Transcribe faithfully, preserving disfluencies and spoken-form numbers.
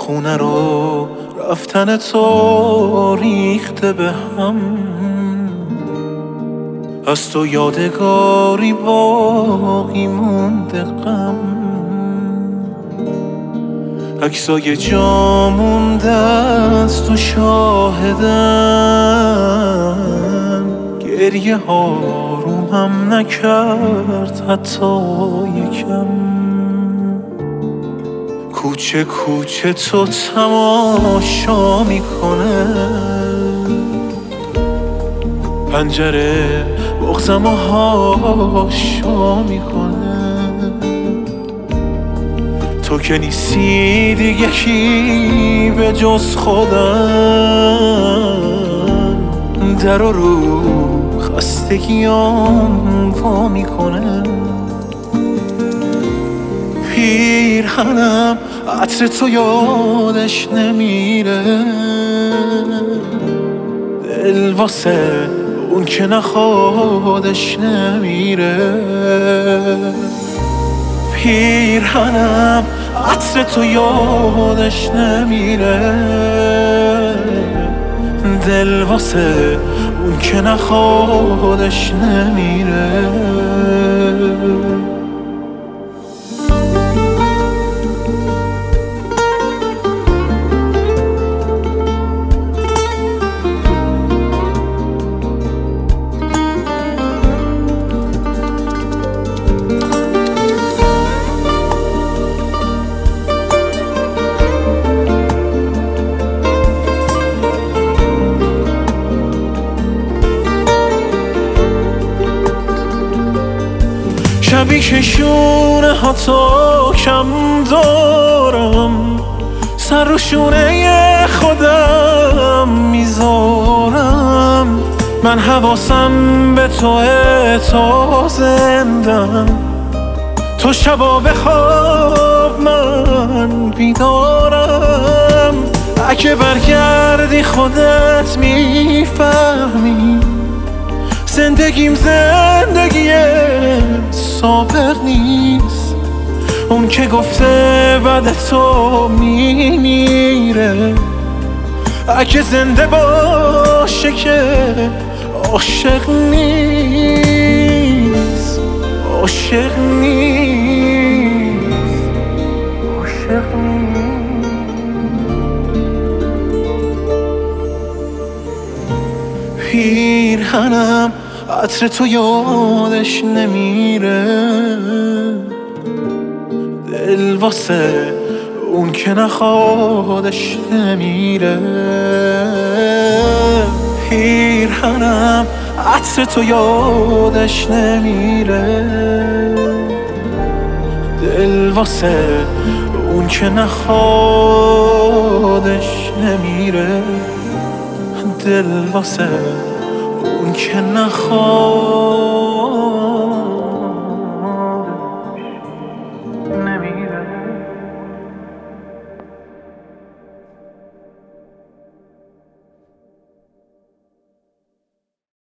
خونه رو رفتن تو ریخته به هم، از تو یادگاری باقی مونده غم. عکسای جا مونده از تو شاهدن، گریه ها رومم نکرد حتی یکم. کوچه کوچه تو تماشا میکنه، پنجره بغضم و هاشا میکنه. تو که نیستی دیگه کی به جز خودم، در رو خستگیام وا میکنه. پیرهنم عطر تو یادش نمیره، دل واسه اون که نخوادش نمیره. پیرهنم عطر تو یادش نمیره، دل واسه اون که نخوادش نمیره. شبی که شونه ها تا کم دارم، سر رو شونه خودم میذارم. من حواسم به توه تا زندم، تو شبا بخواب من بیدارم. اگه برگردی خودت میفهمی، زندگیم زندگی سابق نیست. اون که گفته بعد تو میمیره، اگه زنده باشه که عاشق نیست. عاشق نیست، عاشق نیست. پیرهنم عطر تو یادش نمیره، دل واسه اون که نخوادش نمیره. پیرهنم عطر تو یادش نمیره، دل واسه اون که نخوادش نمیره. دل واسه اون که نخواد